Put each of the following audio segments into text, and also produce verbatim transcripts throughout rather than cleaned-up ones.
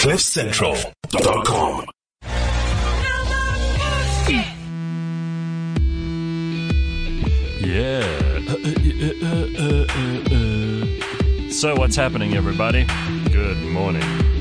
cliff central dot com. Yeah. Uh, uh, uh, uh, uh, uh. So what's happening, everybody? Good morning.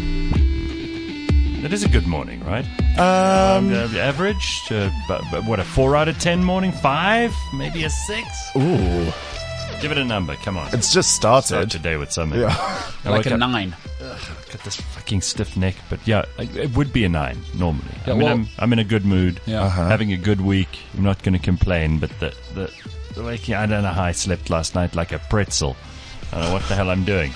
It is a good morning, right? Um, uh, average? Uh, but, but what, a four out of ten morning? Five? Maybe a six? Ooh. Give it a number, come on. It's just started. Start today with something. Yeah. Like a up, nine. Ugh, got this fucking stiff neck, but yeah, it would be a nine normally. Yeah, I mean, well- I'm, I'm in a good mood, Yeah. Uh-huh. having a good week. I'm not going to complain, but the, the, the like, I don't know how I slept last night like a pretzel. I don't know what the hell I'm doing.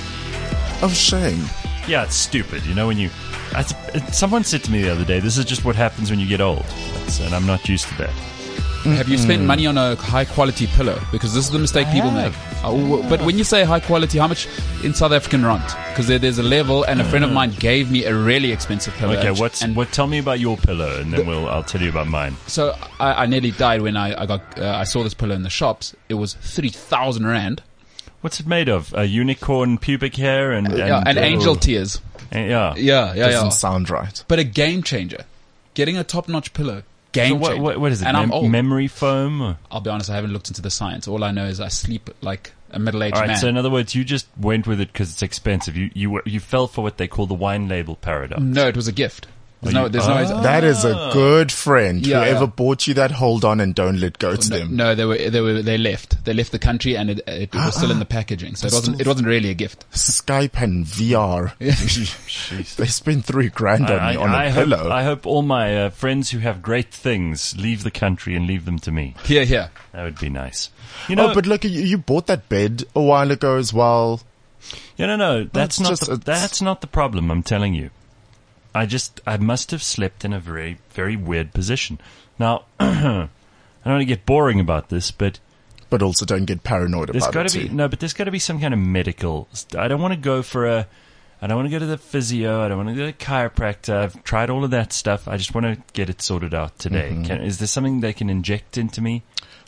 Oh, shame. Yeah, it's stupid. You know, when you... I, someone said to me the other day, this is just what happens when you get old. That's, and I'm not used to that. Have you spent money on a high quality pillow? Because this is the mistake I people have. make. Oh, but when you say high quality, how much in South African rand? Because there, there's a level, and a friend of mine gave me a really expensive pillow. Okay, what's... and what? Tell me about your pillow, and then we'll. I'll tell you about mine. So I, I nearly died when I, I got uh, I saw this pillow in the shops. It was three thousand rand. What's it made of? A unicorn pubic hair and... and Yeah, and uh, angel tears. and- yeah. Yeah, yeah, Doesn't yeah. sound right. But a game changer. Getting a top notch pillow. Game So what, changer. what, what is it? And I'm Mem- old. memory foam? Or? I'll be honest, I haven't looked into the science. All I know is I sleep like a middle-aged All right, man. so in other words, you just went with it because it's expensive. You you were, you fell for what they call the wine label paradox. No, it was a gift. There's Oh, no, you- there's Oh. no. That is a good friend. Yeah, Whoever yeah. bought you that, hold on and don't let go to No, them. no, they were they were they left. They left the country, and it, it was still in the packaging. So it wasn't it wasn't really a gift. Skype and V R. Jeez. They spent three grand on, I, on a I pillow. hope, I hope all my uh, friends who have great things leave the country and leave them to me. Here, here. That would be nice. You know, oh, but look, you, you bought that bed a while ago as well. yeah, no, no, that's it's not just- the, it's- that's not the problem. I'm telling you. I just I must have slept in a very very weird position. Now, I don't want to get boring about this, but But also don't get paranoid there's about got it to be too. no, but there's got to be some kind of medical. st- I don't want to go for a. I don't want to go to the physio. I don't want to go to the chiropractor. I've tried all of that stuff. I just want to get it sorted out today. Mm-hmm. Can, is there something they can inject into me?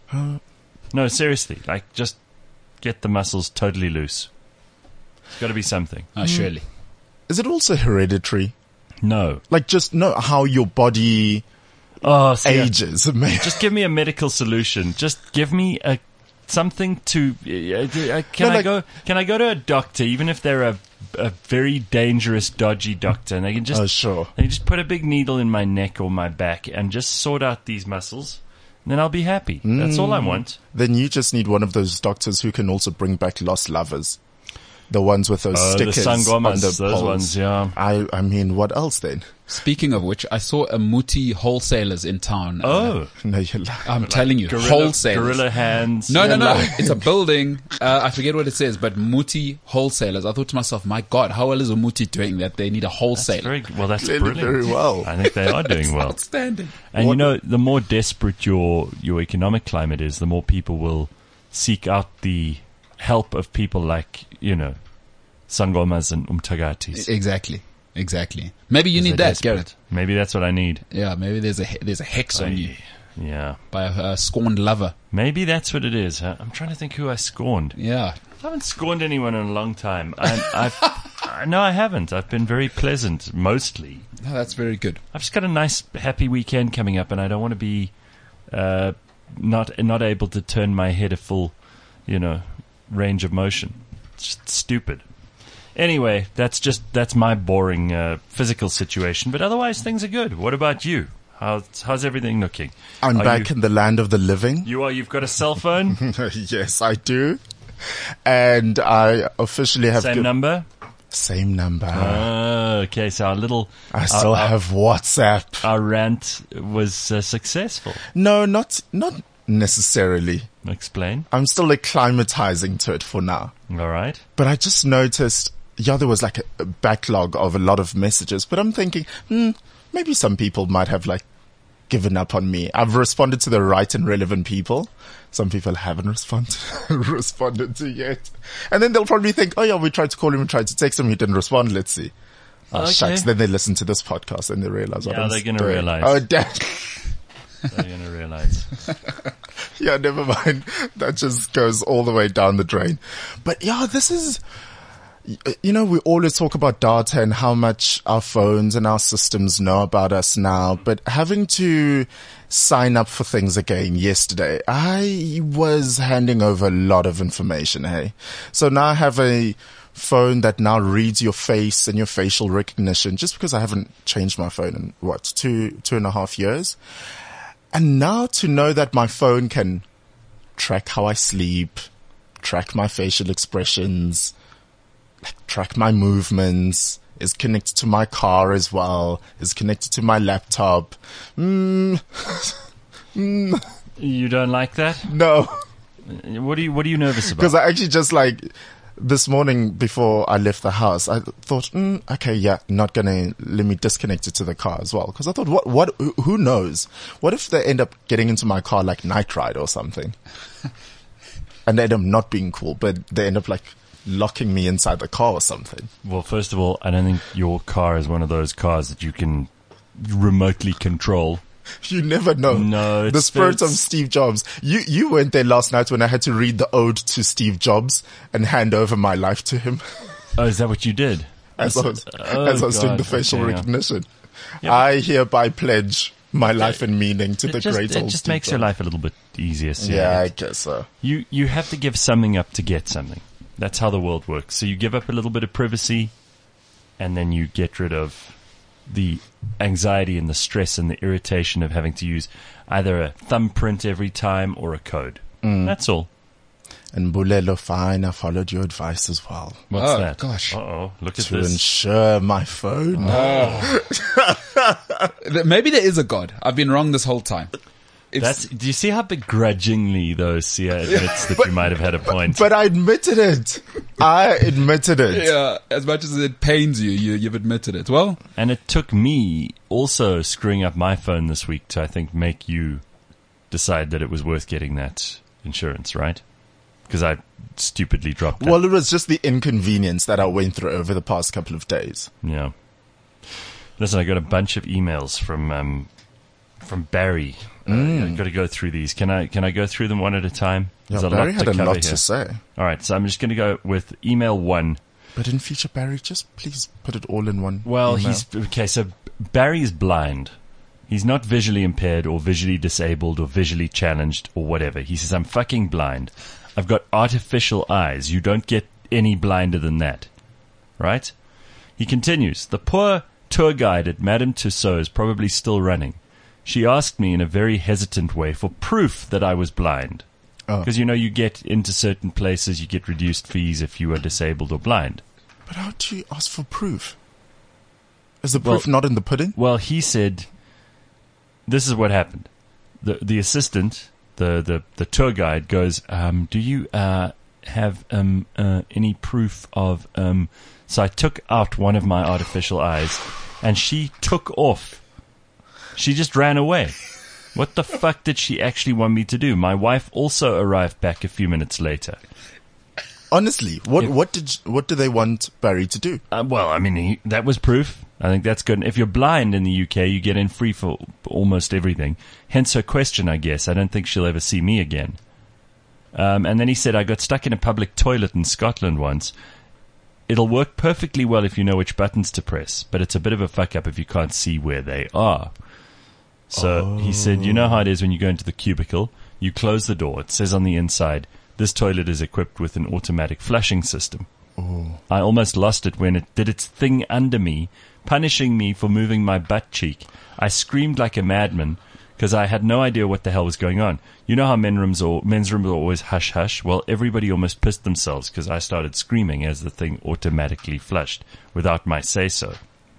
No, seriously. Like, just get the muscles totally loose. There's got to be something. Oh, surely. Is it also hereditary? No. Like just know how your body Oh, see, I- ages. Maybe. just give me a medical solution. Just give me a something to. Uh, uh, can No, I like- go? Can I go to a doctor, even if they're a a very dangerous, dodgy doctor, and they can just Oh, sure. they just put a big needle in my neck or my back and just sort out these muscles, and then I'll be happy. That's all I want. Then you just need one of those doctors who can also bring back lost lovers. The ones with those Oh, the stickers on sangomas, the those poles. ones, yeah. I, I mean, what else then? Speaking of which, I saw a Muti wholesalers in town. Oh, No, you're li- I'm telling you, gorilla, wholesalers. gorilla hands. No, no, no. Yeah. It's a building. Uh, I forget what it says, but Muti wholesalers. I thought to myself, my God, how well is a Muti doing that? They need a That's wholesaler. very well. That's Clearly brilliant. very well. I think they are doing well. Outstanding. And you What- know, the more desperate your your economic climate is, the more people will seek out the help of people like, you know, sangomas and umtagatis. Exactly. Exactly. Maybe you need They're that, desperate. Garrett. Maybe that's what I need. Yeah, maybe there's a he- there's a hex on you Yeah. by a, a scorned lover. Maybe that's what it is. Huh? I'm trying to think who I scorned. Yeah. I haven't scorned anyone in a long time. I'm, I've, I, no, I haven't. I've been very pleasant, mostly. No, that's very good. I've just got a nice, happy weekend coming up, and I don't want to be uh, not not able to turn my head a full, you know, range of motion. It's just stupid. Anyway, that's just that's my boring uh, physical situation, but otherwise things are good. What about you? How's how's everything looking? I'm Are back You, in the land of the living. you are. You've got a cell phone. Yes, I do. And I officially have Same giv- number. Same number. Uh, okay, so our little I still our, have WhatsApp. our rant was uh, successful. No, not not necessarily. Explain. I'm still acclimatizing to it for now. All right. But I just noticed, yeah, there was like a, a backlog of a lot of messages. But I'm thinking, hmm, maybe some people might have like given up on me. I've responded to the right and relevant people. Some people haven't responded responded to yet. And then they'll probably think, oh yeah, we tried to call him, we tried to text him, he didn't respond. Let's see. Oh, Okay. shucks. Then they listen to this podcast and they realize what Yeah, I'm they're gonna doing. realize. Oh, damn. They're going to realize. Yeah, never mind. That just goes all the way down the drain. But yeah, this is, y- you know, we always talk about data and how much our phones and our systems know about us now, but having to sign up for things again yesterday, I was handing over a lot of information, hey? So now I have a phone that now reads your face and your facial recognition, just because I haven't changed my phone in what, two, two and a half years. And now to know that my phone can track how I sleep, track my facial expressions, like track my movements, is connected to my car as well, is connected to my laptop. Mm. mm. You don't like that? No. What are you What are you nervous about? Because I actually just like this morning before I left the house, I thought, mm, okay, yeah, not gonna let me disconnect it to the car as well. Because I thought, what, what, who knows? What if they end up getting into my car like Night Ride or something, and they end up not being cool, but they end up like locking me inside the car or something? Well, first of all, I don't think your car is one of those cars that you can remotely control. You never know. No, it's, the spirit of it's- Steve Jobs. You you went there last night when I had to read the ode to Steve Jobs and hand over my life to him Oh, is that what you did? as I was, Oh, as I was doing God. the facial Okay, yeah. recognition. Yeah, I hereby pledge my life and meaning to It the just, great it old just Steve makes your Jobs. life a little bit easier. So Yeah, I guess so. You you have to give something up to get something. That's how the world works. So you give up a little bit of privacy, and then you get rid of the anxiety and the stress and the irritation of having to use either a thumbprint every time or a code. Mm. That's all. And Bulelo, fine, I followed your advice as well. What's Oh, that? gosh. Uh-oh. Look at To this. ensure my phone. Th- Maybe there is a God. I've been wrong this whole time. If- That's, do you see how begrudgingly, though, Sia admits that you might have had a point? But I admitted it. I admitted it. yeah, as much as it pains you, you, you've admitted it. Well, And it took me also screwing up my phone this week to, I think, make you decide that it was worth getting that insurance, right? Because I stupidly dropped that. Well, it was just the inconvenience that I went through over the past couple of days. Yeah. Listen, I got a bunch of emails from um, from Barry. Uh, I've got to go through these. Can I can I go through them one at a time? Yeah, There's a Barry lot had to a cover lot here. to say. All right, so I'm just going to go with email one. But in future, Barry, just please put it all in one Well, email. he's okay. So Barry is blind. He's not visually impaired or visually disabled or visually challenged or whatever. He says, I'm fucking blind. I've got artificial eyes. You don't get any blinder than that. Right? He continues, the poor tour guide at Madame Tussauds is probably still running. She asked me in a very hesitant way for proof that I was blind. Oh. Because, you know, you get into certain places, you get reduced fees if you are disabled or blind. But how do you ask for proof? Is the Well- proof not in the pudding? Well, he said, this is what happened. The the assistant, the, the, the tour guide goes, um, do you uh, have um, uh, any proof of... Um... So I took out one of my artificial eyes, and she took off. She just ran away. What the fuck did she actually want me to do? My wife also arrived back a few minutes later. Honestly, what If- what did what do they want Barry to do? Uh, well, I mean, he, that was proof. I think that's good. If you're blind in the U K, you get in free for almost everything. Hence her question, I guess. I don't think she'll ever see me again. Um, and then he said, I got stuck in a public toilet in Scotland once. It'll work perfectly well if you know which buttons to press, but it's a bit of a fuck up if you can't see where they are. So he said, you know how it is when you go into the cubicle, you close the door. It says on the inside, this toilet is equipped with an automatic flushing system. I almost lost it when it did its thing under me, punishing me for moving my butt cheek. I screamed like a madman because I had no idea what the hell was going on. You know how men rooms or men's rooms are always hush hush? Well, everybody almost pissed themselves because I started screaming as the thing automatically flushed without my say-so.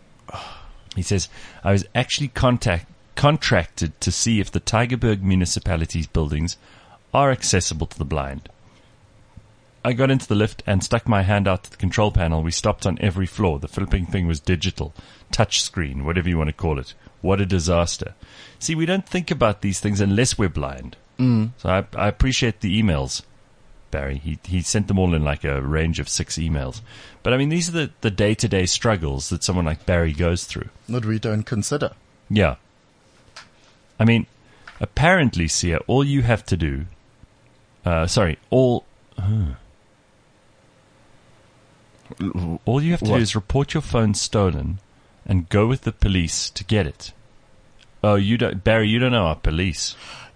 He says, I was actually contact, contracted to see if the Tygerberg municipality's buildings are accessible to the blind. I got into the lift and stuck my hand out to the control panel. We stopped on every floor. The flipping thing was digital, touch screen, whatever you want to call it. What a disaster. See, we don't think about these things unless we're blind. Mm. So I, I appreciate the emails, Barry. He he sent them all in like a range of six emails. But I mean, these are the, the day-to-day struggles that someone like Barry goes through. That we don't consider. Yeah. I mean, apparently, Sia, all you have to do... Uh, sorry, all... Uh, All you have to What? do is report your phone stolen and go with the police to get it. Oh, you don't, Barry, you don't know our police.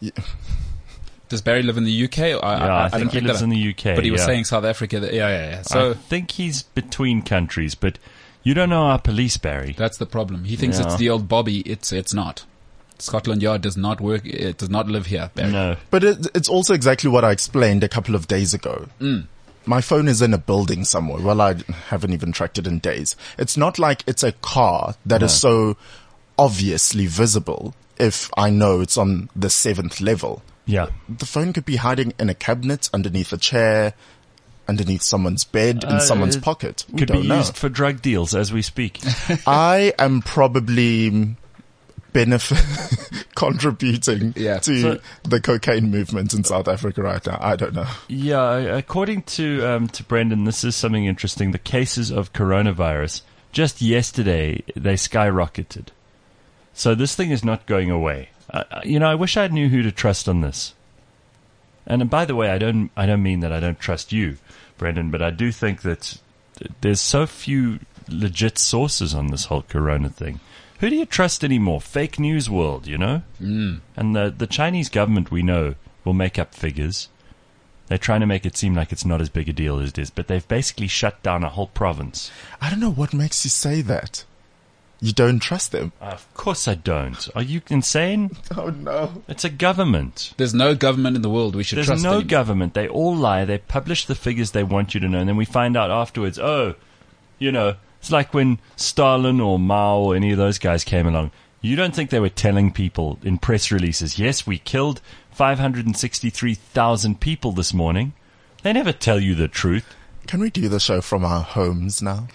Does Barry live in the U K? I, Yeah, I, I, I think don't he pick lives that in up. the U K. But he was yeah. saying South Africa. That, yeah, yeah, yeah. I So think he's between countries, but you don't know our police, Barry. that's the problem. He thinks Yeah. it's the old Bobby. It's it's not. Scotland Yard does not work. It does not live here, Barry. No. But it, it's also exactly what I explained a couple of days ago. Mm. My phone is in a building somewhere. Well, I haven't even tracked it in days. It's not like it's a car that is so obviously visible if I know it's on the seventh level. Yeah. The phone could be hiding in a cabinet, underneath a chair, underneath someone's bed, in Uh, someone's it pocket. We Could don't be know. used for drug deals as we speak. I am probably benefit contributing Yeah. to So- the cocaine movement in South Africa right now. I don't know. Yeah, according to um, to Brendan, this is something interesting. The cases of coronavirus, just yesterday, they skyrocketed. So this thing is not going away. Uh, you know, I wish I knew who to trust on this. And by the way, I don't I don't mean that I don't trust you, Brendan, but I do think that there's so few legit sources on this whole corona thing. Who do you trust anymore? Fake news world, you know? Mm. And the the Chinese government, we know, will make up figures. They're trying to make it seem like it's not as big a deal as it is, but they've basically shut down a whole province. I don't know what makes you say that. You don't trust them. Of course I don't. Are you insane? Oh no. It's a government. There's no government in the world we should There's trust. no anymore. government. They all lie. They publish the figures they want you to know, and then we find out afterwards, oh, you know, it's like when Stalin or Mao or any of those guys came along. You don't think they were telling people in press releases, yes, we killed five hundred sixty-three thousand people this morning. They never tell you the truth. Can we do the show from our homes now?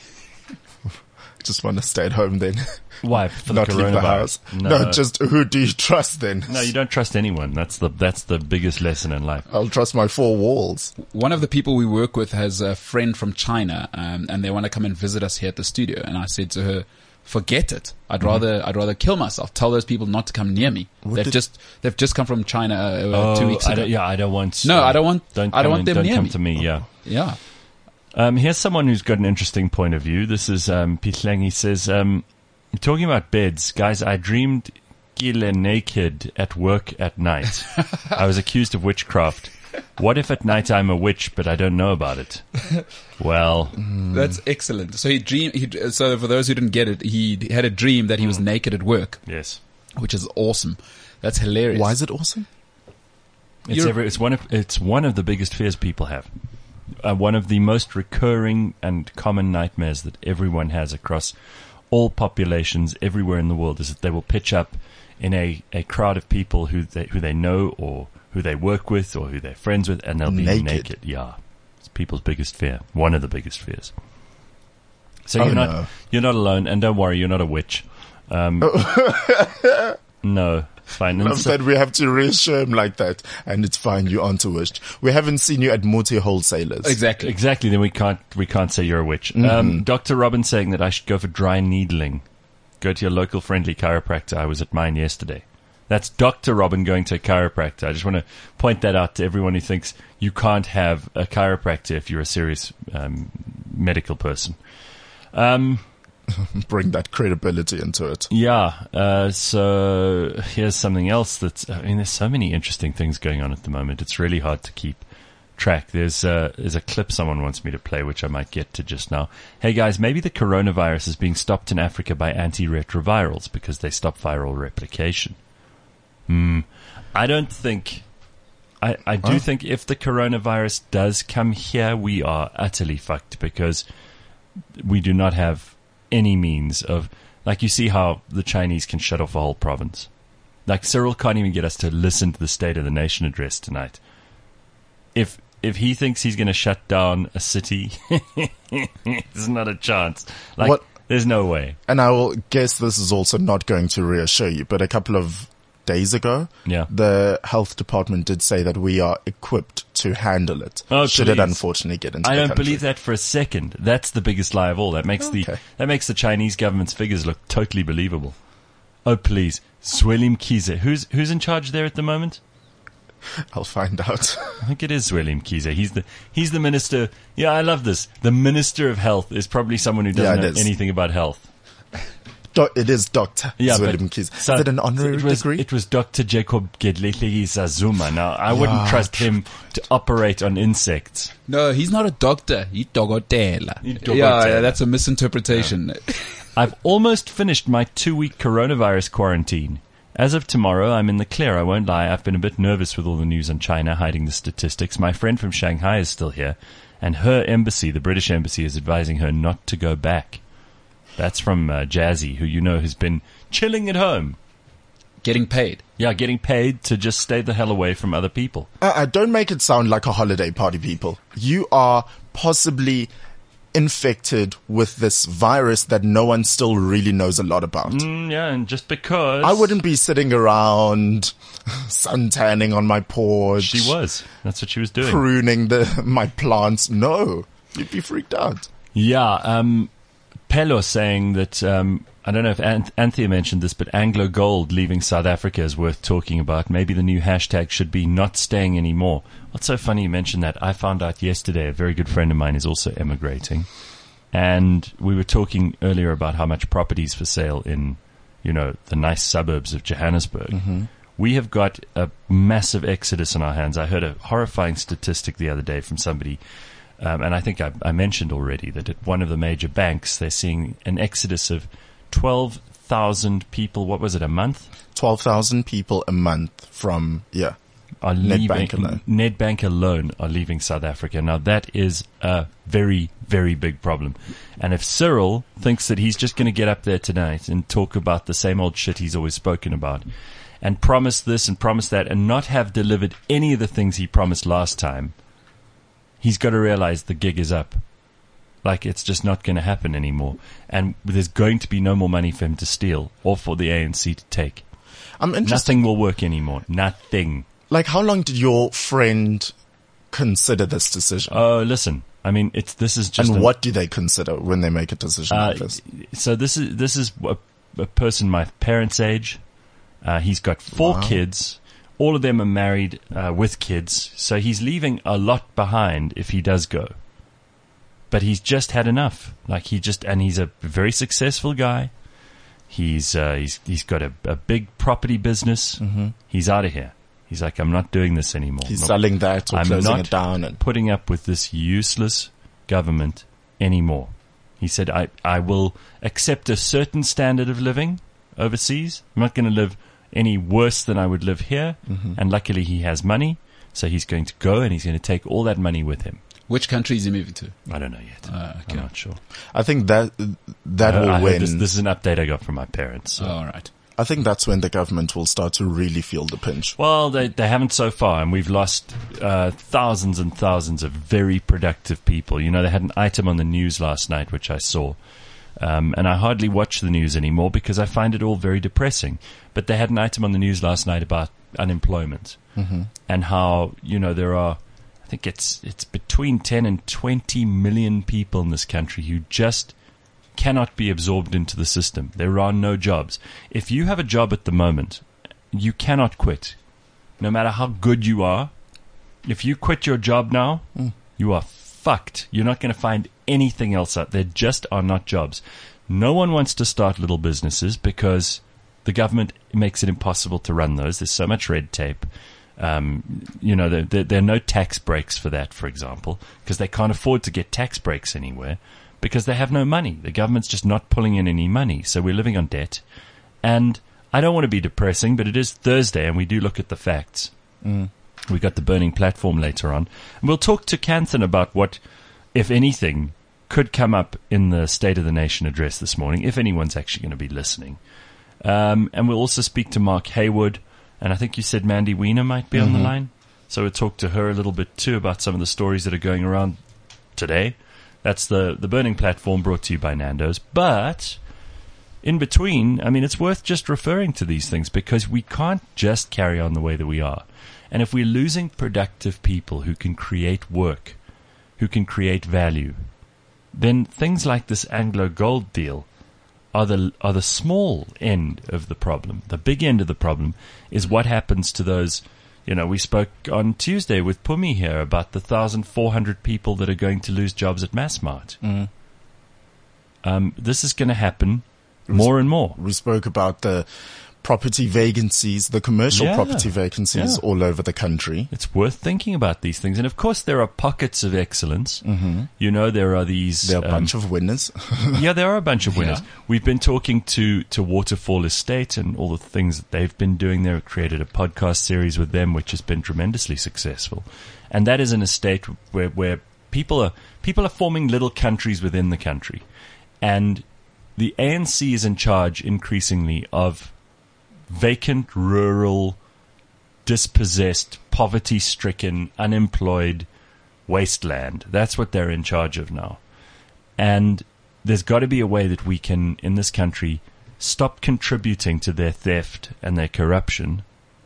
Just want to stay at home then. Why? For Not the leave the coronavirus? house. No. No, just who do you trust then? No, you don't trust anyone. That's the that's the biggest lesson in life. I'll trust my four walls. One of the people we work with has a friend from China, um, and they want to come and visit us here at the studio. And I said to her, "Forget it. I'd rather I'd rather kill myself. Tell those people not to come near me. What they've did- just they've just come from China uh, two weeks I ago. don't, yeah, I don't want. No, I don't want- Don't I don't come want in- them don't near come me. to me. Yeah. Yeah, Um, here's someone who's got an interesting point of view. This is um, Pitleng. He says, um, talking about beds, guys, I dreamed Gile naked at work at night. I was accused of witchcraft. What if at night I'm a witch, but I don't know about it? Well, that's excellent. So he dream. He, so for those who didn't get it, he had a dream that he was naked at work, yes. which is awesome. That's hilarious. Why is it awesome? It's, You're- every, it's, one of, it's one of the biggest fears people have. Uh, one of the most recurring and common nightmares that everyone has across all populations everywhere in the world is that they will pitch up in a, a crowd of people who they, who they know or who they work with or who they're friends with, and they'll be Naked. naked. Yeah. It's people's biggest fear. One of the biggest fears. So Oh, you're not no. you're not alone, and don't worry, you're not a witch. Um, no, fine. And I've so- said we have to reassure him like that, and it's fine. You aren't a witch. We haven't seen you at multi wholesalers. exactly? Exactly. Then we can't we can't say you're a witch. Um, Doctor Robin saying that I should go for dry needling. Go to your local friendly chiropractor. I was at mine yesterday. That's Doctor Robin going to a chiropractor. I just want to point that out to everyone who thinks you can't have a chiropractor if you're a serious um, medical person. Um, Bring that credibility into it. yeah. Uh, so here's something else that's. I mean, there's so many interesting things going on at the moment. It's really hard to keep track. There's a, there's a clip someone wants me to play, which I might get to just now. Hey guys, maybe the coronavirus is being stopped in Africa by antiretrovirals because they stop viral replication. Hmm. I don't think. I, I do Huh? think if the coronavirus does come here, we are utterly fucked because we do not have any means of, like, you see how the Chinese can shut off a whole province. Like, Cyril can't even get us to listen to the State of the Nation address tonight. If if he thinks he's going to shut down a city, there's not a chance. Like, What- there's no way. And I will guess this is also not going to reassure you, but a couple of days ago, Yeah. the health department did say that we are equipped to handle it. Oh, should it please. unfortunately get into I the don't country. believe that for a second. That's the biggest lie of all. That makes the Okay. that makes the Chinese government's figures look totally believable. Oh please, Zwelim Kize. Who's who's in charge there at the moment? I'll find out. I think it is Zweli Mkhize. He's the he's the minister. Yeah, I love this. The minister of health is probably someone who doesn't Yeah, know it is. anything about health. Do- it is Doctor Yeah, Zweli but- Mkhize. so- Is it an honorary it was, degree? It was Doctor Jacob Gedletlegi Zuma. Now, I wouldn't Yeah, trust him to operate on insects. No, he's not a doctor. He's dogotela. He Yeah, dogotela. yeah, that's a misinterpretation. I've almost finished my two-week coronavirus quarantine. As of tomorrow, I'm in the clear. I won't lie. I've been a bit nervous with all the news on China hiding the statistics. My friend from Shanghai is still here, and her embassy, the British embassy, is advising her not to go back. That's from uh, Jazzy, who you know has been chilling at home. Getting paid. Yeah, getting paid to just stay the hell away from other people. Uh, uh, don't make it sound like a holiday party, people. You are possibly infected with this virus that no one still really knows a lot about. Mm, yeah, and just because... I wouldn't be sitting around suntanning on my porch. She was. That's what she was doing. Pruning the my plants. No. You'd be freaked out. Yeah, um, Pelo saying that, um, I don't know if Anth- Anthea mentioned this, but Anglo Gold leaving South Africa is worth talking about. Maybe the new hashtag should be not staying anymore. What's so funny you mentioned that? I found out yesterday a very good friend of mine is also emigrating. And we were talking earlier about how much property's for sale in, you know, the nice suburbs of Johannesburg. Mm-hmm. We have got a massive exodus on our hands. I heard a horrifying statistic the other day from somebody, um, and I think I, I mentioned already that at one of the major banks, they're seeing an exodus of twelve thousand people. What was it, a month? twelve thousand people a month from, yeah. Are leaving, Nedbank alone. Nedbank alone are leaving South Africa. Now that is a very, very big problem. And if Cyril thinks that he's just going to get up there tonight and talk about the same old shit he's always spoken about and promise this and promise that and not have delivered any of the things he promised last time, he's got to realize the gig is up. Like, it's just not going to happen anymore. And there's going to be no more money for him to steal or for the A N C to take. I'm interested. Nothing will work anymore. Nothing. Like, how long did your friend consider this decision? Oh, listen. I mean, it's this is just and an- what do they consider when they make a decision Uh, like this? so this is this is a, a person my parents' age. Uh, he's got four Wow. kids. All of them are married uh, with kids. So he's leaving a lot behind if he does go. But he's just had enough. Like he just and he's a very successful guy. He's uh, he's he's got a, a big property business. Mm-hmm. He's out of here. He's like, I'm not doing this anymore. He's Not- selling that or I'm closing not it down. And putting up with this useless government anymore. He said, I, I will accept a certain standard of living overseas. I'm not going to live any worse than I would live here. Mm-hmm. And luckily he has money. So he's going to go and he's going to take all that money with him. Which country is he moving to? I don't know yet. Uh, okay. I'm not sure. I think that that Uh, will I heard win. This, this is an update I got from my parents. So. Oh, all right. I think that's when the government will start to really feel the pinch. Well, they they haven't so far, and we've lost uh, thousands and thousands of very productive people. You know, they had an item on the news last night, which I saw, um, and I hardly watch the news anymore because I find it all very depressing. But they had an item on the news last night about unemployment Mm-hmm. and how, you know, there are, I think it's it's between ten and twenty million people in this country who just cannot be absorbed into the system. There are no jobs. If you have a job at the moment, you cannot quit. No matter how good you are, if you quit your job now, Mm. you are fucked. You're not going to find anything else out there. Just are not jobs. No one wants to start little businesses because the government makes it impossible to run those. There's so much red tape. Um, you know, there, there, there are no tax breaks for that, for example, because they can't afford to get tax breaks anywhere. Because they have no money. The government's just not pulling in any money. So we're living on debt. And I don't want to be depressing, but it is Thursday and we do look at the facts. Mm. We got the burning platform later on. And we'll talk to Canthan about what, if anything, could come up in the State of the Nation address this morning, if anyone's actually going to be listening. Um, and we'll also speak to Mark Haywood. And I think you said Mandy Wiener might be on the Mhm. line. So we'll talk to her a little bit too about some of the stories that are going around today. That's the, the burning platform brought to you by Nando's. But in between, I mean, it's worth just referring to these things because we can't just carry on the way that we are. And if we're losing productive people who can create work, who can create value, then things like this Anglo Gold deal are the are the small end of the problem. The big end of the problem is what happens to those You know, we spoke on Tuesday with Pumi here about the one thousand four hundred people that are going to lose jobs at Massmart. Mm. Um, this is going to happen more and more. We spoke about the property vacancies, the commercial Yeah. property vacancies Yeah. all over the country. It's worth thinking about these things. And of course, there are pockets of excellence. Mm-hmm. You know, there are these. There are a um, bunch of winners. Yeah, there are a bunch of winners. Yeah. We've been talking to, to Waterfall Estate and all the things that they've been doing there. We've created a podcast series with them, which has been tremendously successful. And that is an estate where, where people are, people are forming little countries within the country. And the A N C is in charge increasingly of vacant, rural, dispossessed, poverty-stricken, unemployed wasteland. That's what they're in charge of now. And there's got to be a way that we can, in this country, stop contributing to their theft and their corruption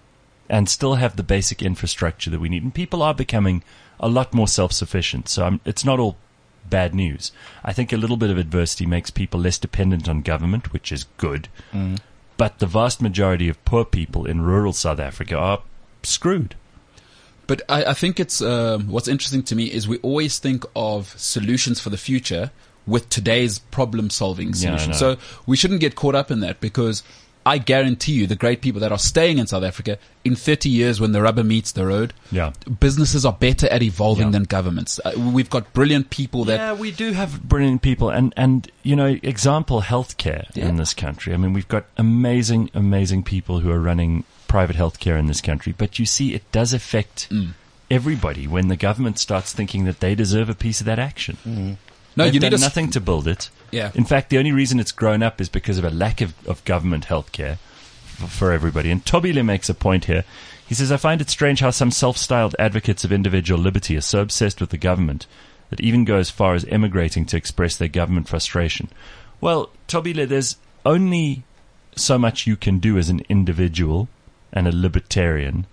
and still have the basic infrastructure that we need. And people are becoming a lot more self-sufficient. So I'm, it's not all bad news. I think a little bit of adversity makes people less dependent on government, which is good. Mm. But the vast majority of poor people in rural South Africa are screwed. But I, I think it's um, what's interesting to me is we always think of solutions for the future with today's problem-solving Yeah, I solutions. know. So we shouldn't get caught up in that, because I guarantee you the great people that are staying in South Africa, in thirty years when the rubber meets the road, Yeah. businesses are better at evolving Yeah. than governments. Uh, we've got brilliant people that Yeah, we do have brilliant people. And, and you know, example, healthcare Yeah. in this country. I mean, we've got amazing, amazing people who are running private healthcare in this country. But you see, it does affect Mm. everybody when the government starts thinking that they deserve a piece of that action. Mm. no, They've you done need a s- nothing to build it. Yeah. In fact, the only reason it's grown up is because of a lack of, of government healthcare for, for everybody. And Tobile makes a point here. He says, I find it strange how some self-styled advocates of individual liberty are so obsessed with the government that even go as far as emigrating to express their government frustration. Well, Tobile, there's only so much you can do as an individual and a libertarian.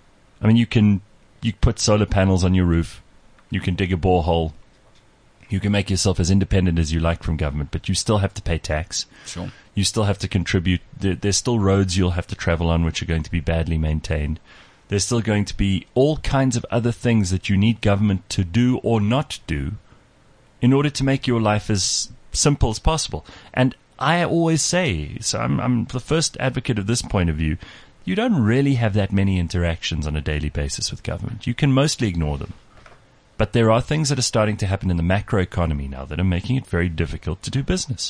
I mean, you can you put solar panels on your roof. You can dig a borehole. You can make yourself as independent as you like from government, but you still have to pay tax. Sure. You still have to contribute. There, there's still roads you'll have to travel on which are going to be badly maintained. There's still going to be all kinds of other things that you need government to do or not do in order to make your life as simple as possible. And I always say, so I'm, I'm the first advocate of this point of view, you don't really have that many interactions on a daily basis with government. You can mostly ignore them. But there are things that are starting to happen in the macroeconomy now that are making it very difficult to do business.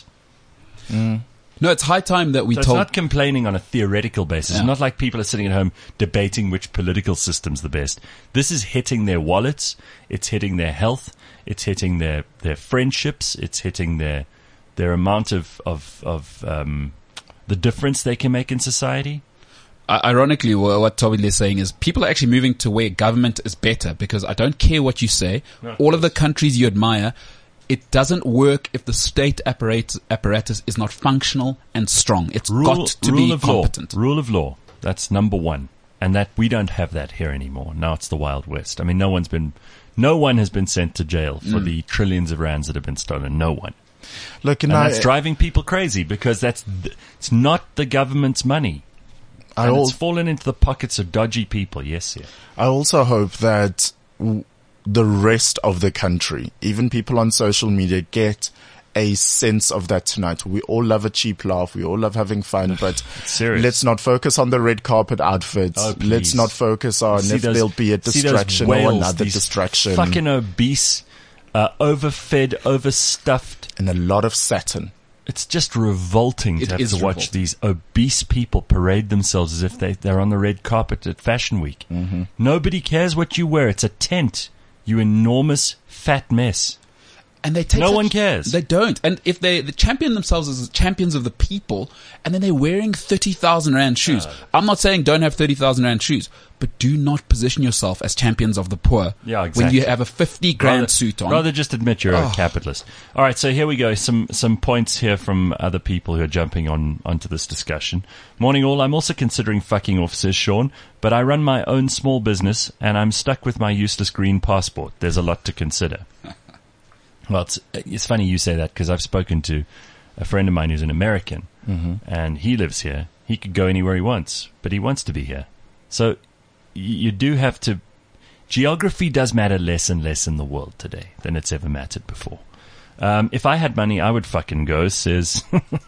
Mm. No, it's high time that we So it's told. not complaining on a theoretical basis. Yeah. It's not like people are sitting at home debating which political system's the best. This is hitting their wallets. It's hitting their health. It's hitting their, their friendships. It's hitting their their amount of of, of um, the difference they can make in society. I- Ironically, wha- what Tobile is saying is people are actually moving to where government is better, because I don't care what you say. No. All of the countries you admire, it doesn't work if the state apparatus, apparatus is not functional and strong. It's got to rule be of competent. Law. Rule of law. That's number one. And that we don't have that here anymore. Now it's the Wild West. I mean, no one's been, no one has been sent to jail for Mm. the trillions of rands that have been stolen. No one. Look, and, And I, that's driving people crazy because that's, th- it's not the government's money. I, And al- it's fallen into the pockets of dodgy people. Yes, yeah. I also hope that w- the rest of the country, even people on social media, get a sense of that tonight. We all love a cheap laugh. We all love having fun, but serious. let's not focus on the red carpet outfits. Oh, please. Let's not focus on See if those- there'll be a see those distraction or whales, another these distraction. Fucking obese, uh, overfed, overstuffed. and a lot of Saturn. It's just revolting It to have is to watch revolting. these obese people parade themselves as if they, they're on the red carpet at Fashion Week. Mm-hmm. Nobody cares what you wear. It's a tent. You enormous fat mess. And they take No such- one cares. They don't. And if they, they champion themselves as champions of the people, and then they're wearing thirty thousand rand shoes. I'm not saying don't have thirty thousand rand shoes, but do not position yourself as champions of the poor. Yeah, When exactly. you have a fifty grand rather, suit on. Rather just admit you're Oh. a capitalist. All right, so here we go. Some some points here from other people who are jumping on onto this discussion. Morning all. I'm also considering fucking off, says Sean, but I run my own small business and I'm stuck with my useless green passport. There's a lot to consider. Well, it's, it's funny you say that because I've spoken to a friend of mine who's an American and he lives here. He could go anywhere he wants, but he wants to be here. So you do have to. Geography does matter less and less in the world today than it's ever mattered before. Um, if I had money, I would fucking go, says,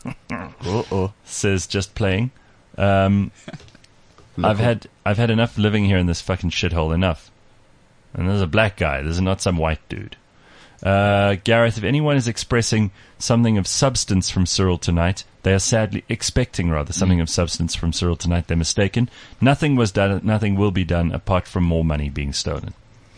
Uh-oh. says Just Playing. Um, I've had, I've had enough living here in this fucking shithole, enough. And there's a black guy. There's not some white dude. Uh, Gareth, if anyone is expressing something of substance from Cyril tonight, they are sadly expecting rather something mm. of substance from Cyril tonight. They're mistaken. Nothing was done. Nothing will be done apart from more money being stolen.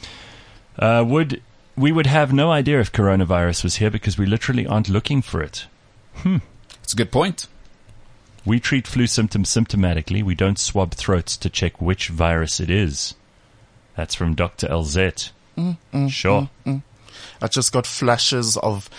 Uh, would we would have no idea if coronavirus was here because we literally aren't looking for it. Hmm. It's a good point. We treat flu symptoms symptomatically. We don't swab throats to check which virus it is. That's from Doctor L Z. Mm, mm, sure. Mm, mm. I just got flashes of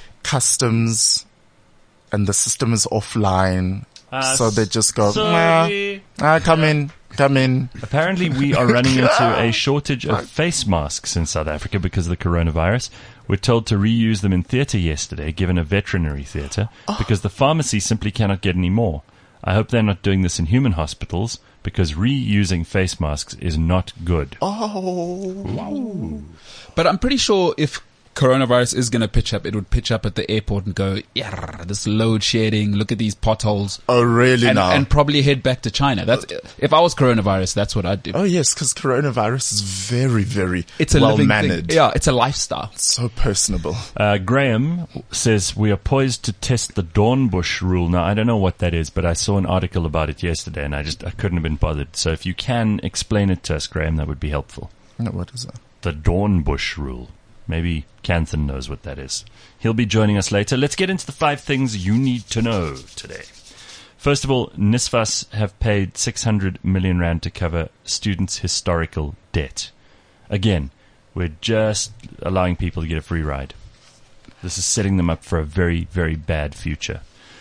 customs and the system is offline. Uh, so they just go, sorry. ah, come in, come in. Apparently we are running into a shortage of face masks in South Africa because of the coronavirus. We're told to reuse them in theatre yesterday, given a veterinary theatre, oh. because the pharmacy simply cannot get any more. I hope they're not doing this in human hospitals because reusing face masks is not good. Oh. Wow. But I'm pretty sure if coronavirus is going to pitch up, it would pitch up at the airport and go, yeah, this load shedding, look at these potholes. Oh, really and, now? And probably head back to China. That's if I was coronavirus, that's what I'd do. Oh, yes, because coronavirus is very, very it's a well-mannered. Yeah, it's a lifestyle. It's so personable. Uh, Graham says, we are poised to test the Dornbush rule. Now, I don't know what that is, but I saw an article about it yesterday, and I just I couldn't have been bothered. So if you can explain it to us, Graham, that would be helpful. No, what is that? The Dornbush rule. Maybe Canthan knows what that is. He'll be joining us later. Let's get into the five things you need to know today. First of all, NSFAS have paid six hundred million rand to cover students' historical debt. Again, we're just allowing people to get a free ride. This is setting them up for a very, very bad future.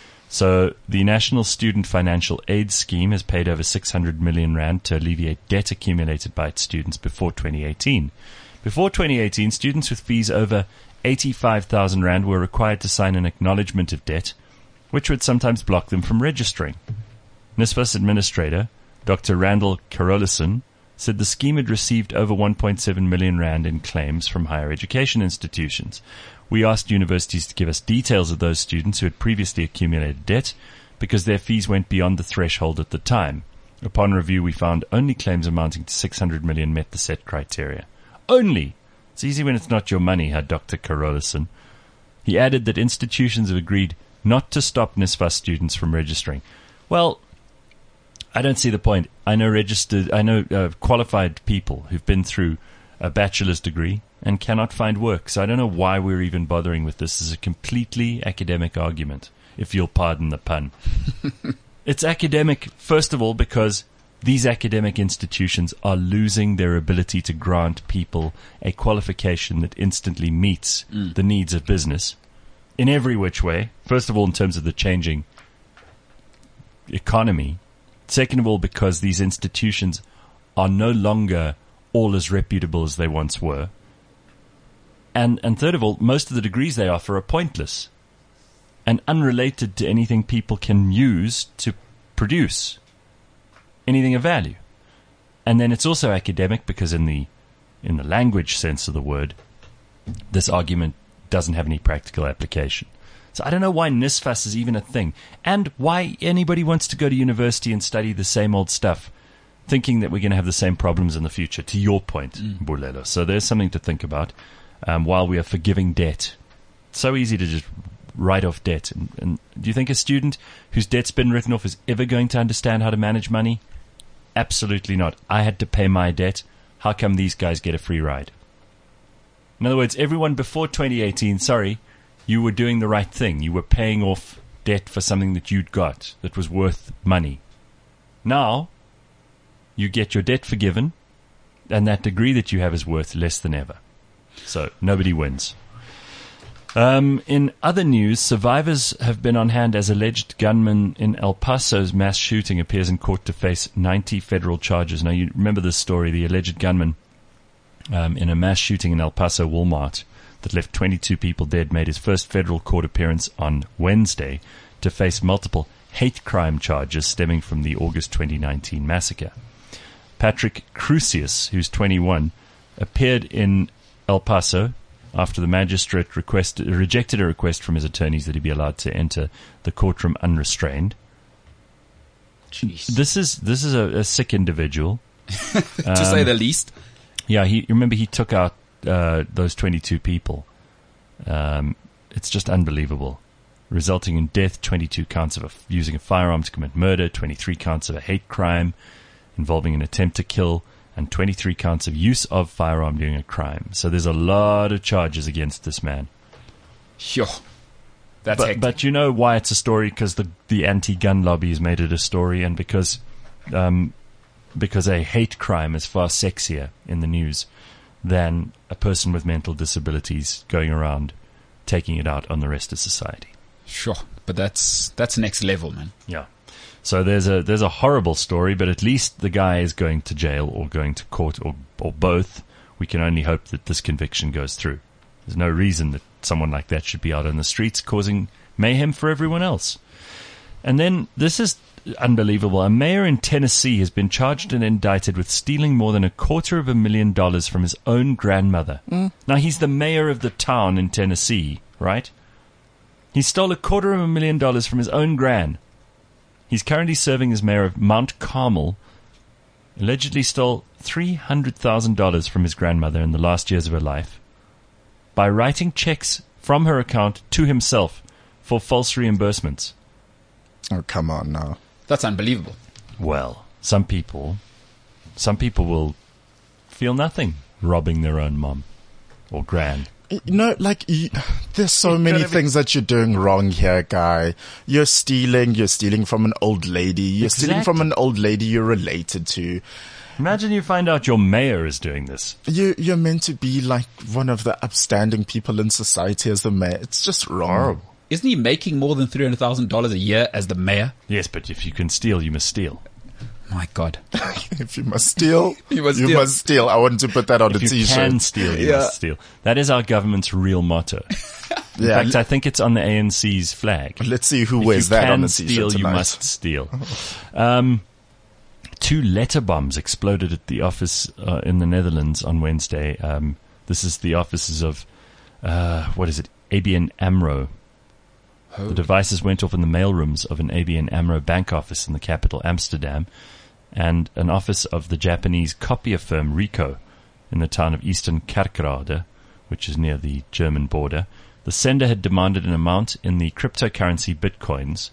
So the National Student Financial Aid Scheme has paid over six hundred million rand to alleviate debt accumulated by its students before twenty eighteen. Before twenty eighteen, students with fees over eighty-five thousand rand were required to sign an acknowledgement of debt, which would sometimes block them from registering. NSFAS administrator, Doctor Randall Carolison, said the scheme had received over one point seven million rand in claims from higher education institutions. We asked universities to give us details of those students who had previously accumulated debt because their fees went beyond the threshold at the time. Upon review, we found only claims amounting to six hundred million met the set criteria. Only. It's easy when it's not your money, had Doctor Carolison. He added that institutions have agreed not to stop NSFAS students from registering. Well, I don't see the point. I know registered, I know uh, qualified people who've been through a bachelor's degree and cannot find work. So I don't know why we're even bothering with this. This is a completely academic argument, if you'll pardon the pun. It's academic, first of all, because these academic institutions are losing their ability to grant people a qualification that instantly meets mm. the needs of business in every which way. First of all, in terms of the changing economy. Second of all, because these institutions are no longer all as reputable as they once were. And, and third of all, most of the degrees they offer are pointless and unrelated to anything people can use to produce anything of value. And then it's also academic because in the in the language sense of the word, this argument doesn't have any practical application. So I don't know why NSFAS is even a thing, and why anybody wants to go to university and study the same old stuff, thinking that we're going to have the same problems in the future, to your point, mm. Bulelo. So there's something to think about um, while we are forgiving debt. It's so easy to just write off debt. And, and do you think a student whose debt's been written off is ever going to understand how to manage money? Absolutely not. I had to pay my debt. How come these guys get a free ride? In other words, everyone before twenty eighteen, sorry, you were doing the right thing. You were paying off debt for something that you'd got that was worth money. Now, you get your debt forgiven, and that degree that you have is worth less than ever. So, nobody wins. Um, in other news, survivors have been on hand as alleged gunman in El Paso's mass shooting appears in court to face ninety federal charges. Now, you remember this story, the alleged gunman um, in a mass shooting in El Paso Walmart that left twenty-two people dead made his first federal court appearance on Wednesday to face multiple hate crime charges stemming from the August twenty nineteen massacre. Patrick Crusius, who's twenty-one, appeared in El Paso after the magistrate request, rejected a request from his attorneys that he be allowed to enter the courtroom unrestrained. Jeez. This is this is a, a sick individual. to um, say the least. Yeah, he remember he took out uh, those twenty-two people. Um, it's just unbelievable, resulting in death, twenty-two counts of a, using a firearm to commit murder, twenty-three counts of a hate crime involving an attempt to kill, and twenty-three counts of use of firearm during a crime. So there's a lot of charges against this man. Sure. That's But, hectic. but you know why it's a story? Because the, the anti-gun lobby has made it a story, and because um, because a hate crime is far sexier in the news than a person with mental disabilities going around taking it out on the rest of society. Sure. But that's that's next level, man. Yeah. So there's a there's a horrible story, but at least the guy is going to jail or going to court or or both. We can only hope that this conviction goes through. There's no reason that someone like that should be out on the streets causing mayhem for everyone else. And then this is unbelievable. A mayor in Tennessee has been charged and indicted with stealing more than a quarter of a million dollars from his own grandmother. Mm. Now, he's the mayor of the town in Tennessee, right? He stole a quarter of a million dollars from his own gran. He's currently serving as mayor of Mount Carmel. Allegedly stole three hundred thousand dollars from his grandmother in the last years of her life by writing checks from her account to himself for false reimbursements. Oh, come on now. That's unbelievable. Well, some people, some people will feel nothing robbing their own mom or gran. You know, like, you, there's so many gotta be- things that you're doing wrong here, guy. You're stealing, you're stealing from an old lady. You're stealing from Exactly. an old lady you're related to. Imagine you find out your mayor is doing this. You, you're meant to be like one of the upstanding people in society as the mayor. It's just wrong. Horrible. Isn't he making more than three hundred thousand dollars a year as the mayor? Yes, but if you can steal, you must steal. My God. If you must steal, You must you steal. must steal. I want to put that on If a you t-shirt. can steal, you Yeah. must steal. That is our government's real motto. In Yeah, fact, I think it's on the A N C's flag. let's see who If wears you that can on a steal, t-shirt you tonight. must steal. Um, two letter bombs exploded at the office uh, in the Netherlands on Wednesday. Um, this is the offices of, uh, what is it, A B N AMRO. Oh. The devices went off in the mailrooms of an A B N AMRO bank office in the capital, Amsterdam, and an office of the Japanese copier firm Ricoh in the town of Eastern Kerkrade, which is near the German border. The sender had demanded an amount in the cryptocurrency bitcoins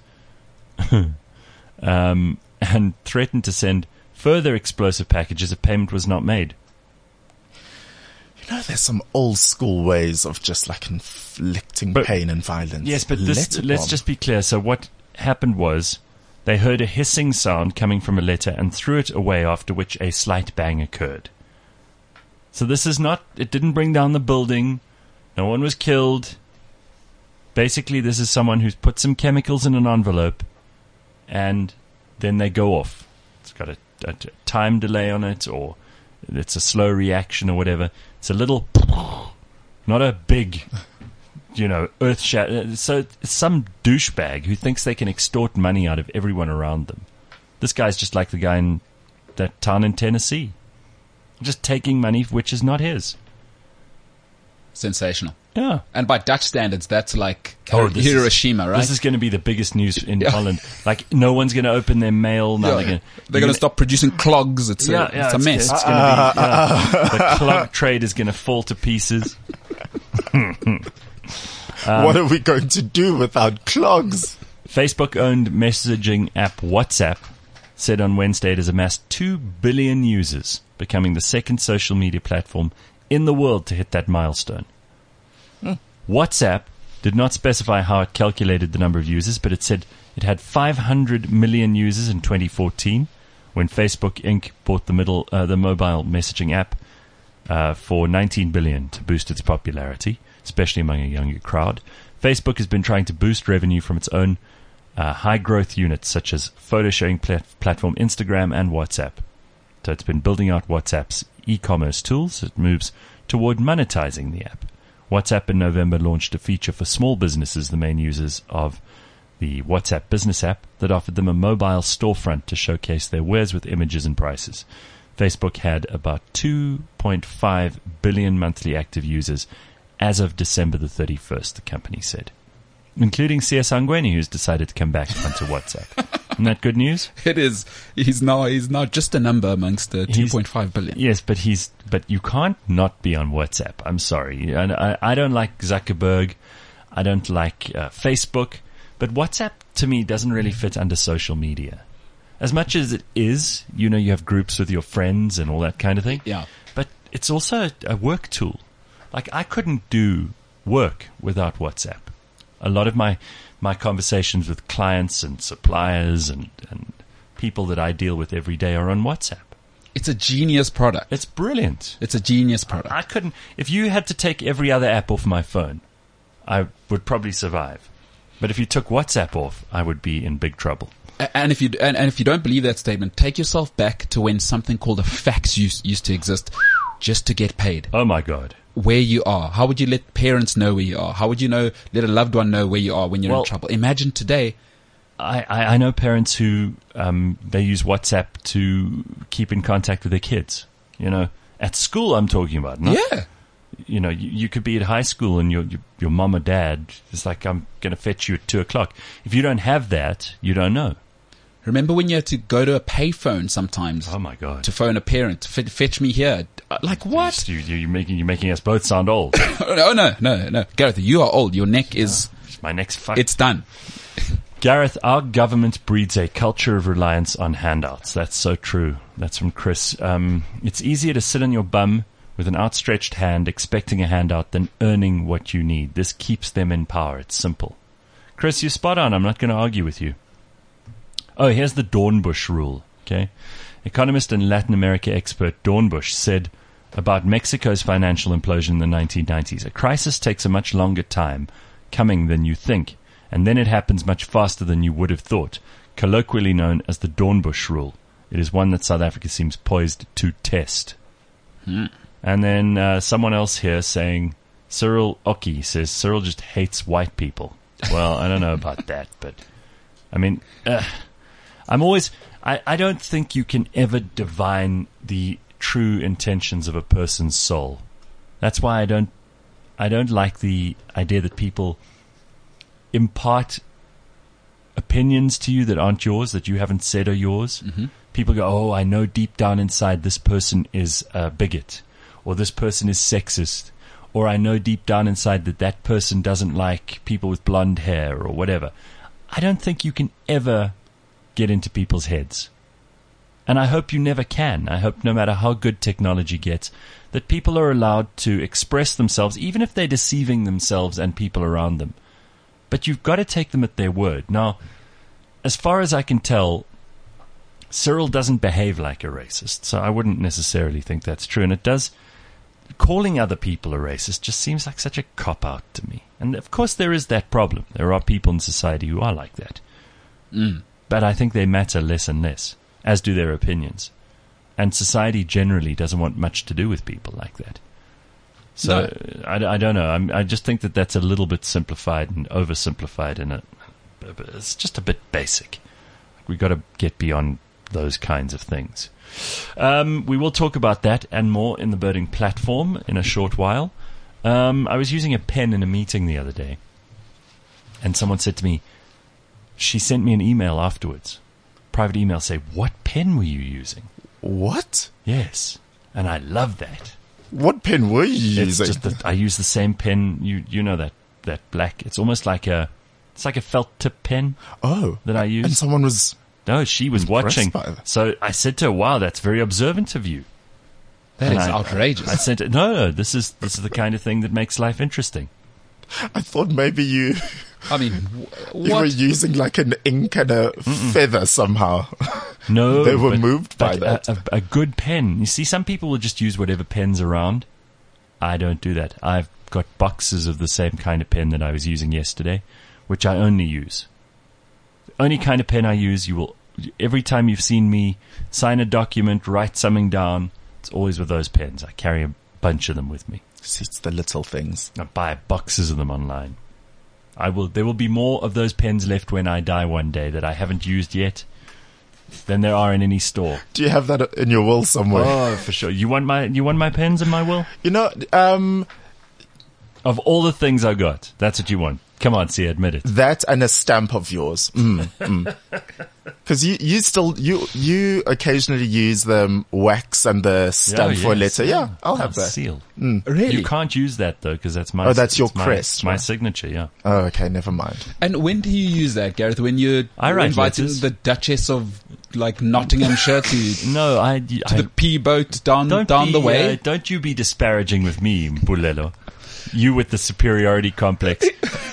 um, and threatened to send further explosive packages if payment was not made. You know, there's some old school ways of just like inflicting But- pain and violence. Yes, but this, Letter let's bomb. just be clear. So what happened was they heard a hissing sound coming from a letter and threw it away, after which a slight bang occurred. So this is not, it didn't bring down the building. No one was killed. Basically, this is someone who's put some chemicals in an envelope and then they go off. It's got a, a, a time delay on it, or it's a slow reaction or whatever. It's a little, not a big, you know, earth shatter. So it's some douchebag who thinks they can extort money out of everyone around them. This guy's just like the guy in that town in Tennessee, just taking money which is not his. Sensational. Yeah. And by Dutch standards, that's like Oh, this is- Hiroshima, right? This is going to be the biggest news in Yeah. Holland. Like, no one's going to open their mail. Now Yeah. they're going They're going to stop producing clogs. It's a, Yeah, yeah, it's a mess. It's going to be, yeah. The clog trade is going to fall to pieces. what are we going to do without clogs? Facebook-owned messaging app WhatsApp said on Wednesday it has amassed two billion users, becoming the second social media platform in the world to hit that milestone. Hmm. WhatsApp did not specify how it calculated the number of users, but it said it had five hundred million users in twenty fourteen when Facebook Incorporated bought the middle, uh, the mobile messaging app uh, for nineteen billion dollars to boost its popularity, especially among a younger crowd. Facebook has been trying to boost revenue from its own uh, high-growth units, such as photo-sharing plat- platform Instagram and WhatsApp. So it's been building out WhatsApp's e-commerce tools. It moves toward monetizing the app. WhatsApp in November launched a feature for small businesses, the main users of the WhatsApp business app, that offered them a mobile storefront to showcase their wares with images and prices. Facebook had about two point five billion monthly active users as of December the thirty-first, the company said, including C S Angweni, who's decided to come back onto WhatsApp. Isn't that good news? It is. He's now he's now just a number amongst the two point five billion. Yes, but he's but you can't not be on WhatsApp. I'm sorry. And I, I don't like Zuckerberg. I don't like uh, Facebook. But WhatsApp to me doesn't really fit under social media. As much as it is, you know, you have groups with your friends and all that kind of thing. Yeah. But it's also a, a work tool. Like I couldn't do work without WhatsApp. A lot of my, my conversations with clients and suppliers and, and people that I deal with every day are on WhatsApp. It's a genius product. It's brilliant. It's a genius product. I couldn't, if you had to take every other app off my phone, I would probably survive. But if you took WhatsApp off, I would be in big trouble. And if you and, and if you don't believe that statement, take yourself back to when something called a fax used, used to exist just to get paid. Oh my God. Where you are. How would you let parents know where you are? How would you know, let a loved one know where you are when you're well, in trouble? Imagine today. I, I, I know parents who, um, they use WhatsApp to keep in contact with their kids. You know, at school I'm talking about. Not, yeah. You know, you, you could be at high school and your, your, your mom or dad is like, I'm going to fetch you at two o'clock. If you don't have that, you don't know. Remember when you had to go to a payphone sometimes? Oh my God. To phone a parent, F- fetch me here. Like what? You, you, you're making, you're making us both sound old. no, no, no, no. Gareth, you are old. Your neck is, my neck's fucked. It's done. Gareth, our government breeds a culture of reliance on handouts. That's so true. That's from Chris. Um, it's easier to sit on your bum with an outstretched hand expecting a handout than earning what you need. This keeps them in power. It's simple. Chris, you're spot on. I'm not going to argue with you. Oh, here's the Dornbush rule. Okay. Economist and Latin America expert Dornbush said about Mexico's financial implosion in the nineteen nineties, a crisis takes a much longer time coming than you think, and then it happens much faster than you would have thought, colloquially known as the Dornbush rule. It is one that South Africa seems poised to test. Hmm. And then uh, someone else here saying, Cyril Oki says, Cyril just hates white people. Well, I don't know about that, but I mean, uh, I'm always, I, I don't think you can ever divine the true intentions of a person's soul. That's why I don't, I don't like the idea that people impart opinions to you that aren't yours, that you haven't said are yours. Mm-hmm. People go, oh, I know deep down inside this person is a bigot, or this person is sexist, or I know deep down inside that that person doesn't like people with blonde hair, or whatever. I don't think you can ever get into people's heads. And I hope you never can. I hope no matter how good technology gets, that people are allowed to express themselves, even if they're deceiving themselves and people around them. But you've got to take them at their word. Now, as far as I can tell, Cyril doesn't behave like a racist, so I wouldn't necessarily think that's true. And it does, calling other people a racist just seems like such a cop-out to me. And of course there is that problem. There are people in society who are like that. Mm. But I think they matter less and less, as do their opinions. And society generally doesn't want much to do with people like that. So No. I, I don't know. I'm, I just think that that's a little bit simplified and oversimplified, and it, it's just a bit basic. We've got to get beyond those kinds of things. Um, we will talk about that and more in the Birding platform in a short while. Um, I was using a pen in a meeting the other day, and someone said to me, she sent me an email afterwards, private email, say, what pen were you using? What? Yes. And I love that. What pen were you It's using? just that I use the same pen. You you know that, that black. It's almost like a it's like a felt tip pen oh. that I use. And someone was... No, she was watching. by that. So I said to her, "Wow, that's very observant of you." That And is I- outrageous. I said, "No, no, this is this is the kind of thing that makes life interesting." I thought maybe you, I mean, wh- you were what? using like an ink and a feather somehow. No, They were but- moved by but that. A, a, a good pen. You see, some people will just use whatever pens around. I don't do that. I've got boxes of the same kind of pen that I was using yesterday, which I only use. The only kind of pen I use, you will, every time you've seen me sign a document, write something down, it's always with those pens. I carry a bunch of them with me. See, it's the little things. I buy boxes of them online. I will. There will be more of those pens left when I die one day that I haven't used yet. than there are in any store. Do you have that in your will somewhere? Oh, for sure. You want my you want my pens in my will? You know, um, Of all the things I got, that's what you want. Come on, see, admit it. that and a stamp of yours. Mm, mm. Cause you, you still, you, you occasionally use the wax and the stamp Oh, for a yes. letter. Yeah, I'll have Oh, that. seal. Really? You can't use that though, because that's my. Oh, that's your it's my- crest, My right? signature. Yeah. Oh, okay, never mind. And when do you use that, Gareth? When you're I write inviting letters. the Duchess of like Nottinghamshire to No, I. to I the P boat down don't down be, the way? Uh, don't you be disparaging with me, Bulelo. You with the superiority complex.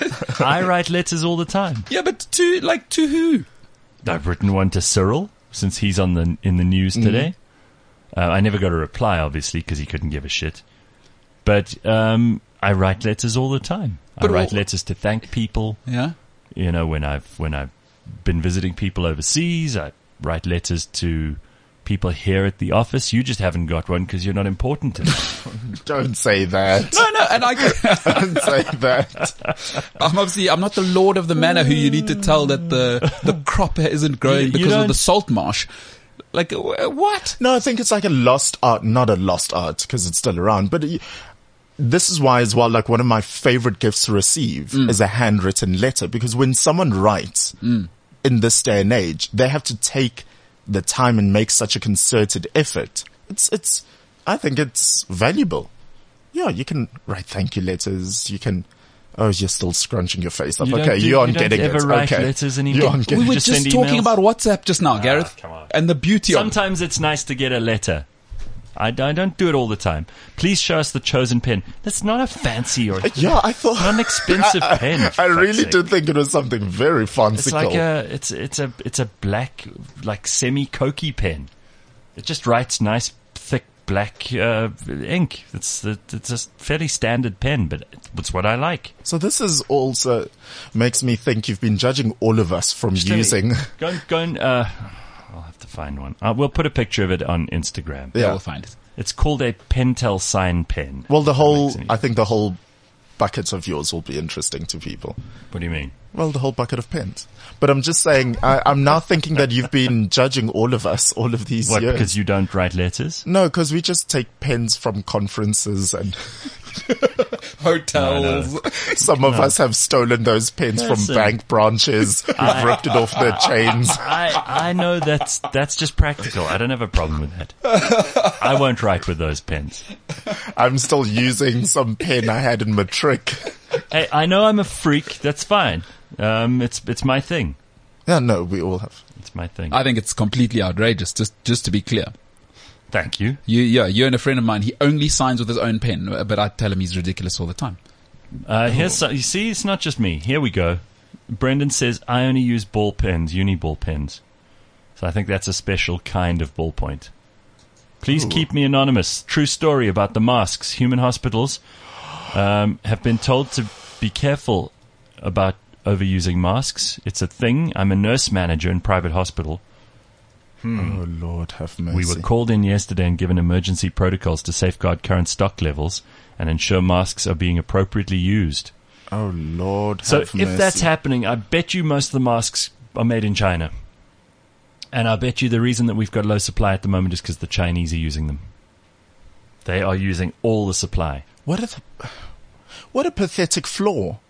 I write letters all the time. Yeah, but to like to who? I've written one to Cyril since he's on the in the news today. Uh, I never got a reply, obviously, because he couldn't give a shit. But um, I write letters all the time. But I write all- letters to thank people. Yeah. You know, when I've when I've been visiting people overseas, I write letters to people here at the office. You just haven't got one because you're not important enough. Don't say that. No, no, and I Don't say that. I'm obviously I'm not the lord of the manor who you need to tell that the the crop isn't growing You- you because of don't- the salt marsh. Like wh- what? No, I think it's like a lost art, not a lost art because it's still around, but it, this is why as well, like one of my favorite gifts to receive is a handwritten letter, because when someone writes in this day and age, they have to take the time and make such a concerted effort. It's, it's, I think it's valuable. Yeah, you can write thank you letters. You can, oh, you're still scrunching your face up. You don't Okay, do- you aren't you don't getting ever it. write Okay. letters anymore? You aren't We getting were just just, send talking emails? about WhatsApp just now, Gareth, come on. and the beauty of Sometimes it's nice to get a letter. I, I don't do it all the time. Please show us the chosen pen. That's not a fancy or Yeah, I thought. not an expensive pen. for I really fuck's sake. did think it was something very fanciful. It's like a it's it's a it's a black like semi cokey pen. It just writes nice thick black uh, ink. It's it's a fairly standard pen, but it's what I like. So this is also makes me think you've been judging all of us from Just let me- using. Go and, go and uh, I'll have to find one. Uh, we'll put a picture of it on Instagram. yeah, Yeah. we'll find it. It's called a Pentel Sign pen. Well, the If that whole, makes any- I think the whole bucket of yours will be interesting to people. What do you mean? Well, the whole bucket of pens. But I'm just saying, I, I'm now thinking that you've been judging all of us all of these What? years. Because you don't write letters? No, because we just take pens from conferences, and Hotels. some of us have stolen those pens from Listen. bank branches. We've I- ripped it off their chains. I, I know that's that's just practical. I don't have a problem with that. I won't write with those pens. I'm still using some pen I had in matric. Hey, I know I'm a freak. That's fine. Um, it's it's my thing. Yeah, no, we all have. It's my thing. I think it's completely outrageous. Just just to be clear, Thank you. you yeah, you and a friend of mine. He only signs with his own pen, but I tell him he's ridiculous all the time. Uh, here's some, you see, it's not just me. Here we go. Brendan says I only use ball pens, uni ball pens. So I think that's a special kind of ballpoint. Please Ooh. keep me anonymous. True story about the masks. Human hospitals um, have been told to be careful about overusing masks. It's a thing. I'm a nurse manager in private hospital. Oh, Lord, have mercy. We were called in yesterday and given emergency protocols to safeguard current stock levels and ensure masks are being appropriately used. Oh, Lord, So have if mercy. that's happening, I bet you most of the masks are made in China. And I bet you the reason that we've got low supply at the moment is because the Chinese are using them. They are using all the supply. What a, th- what a pathetic flaw.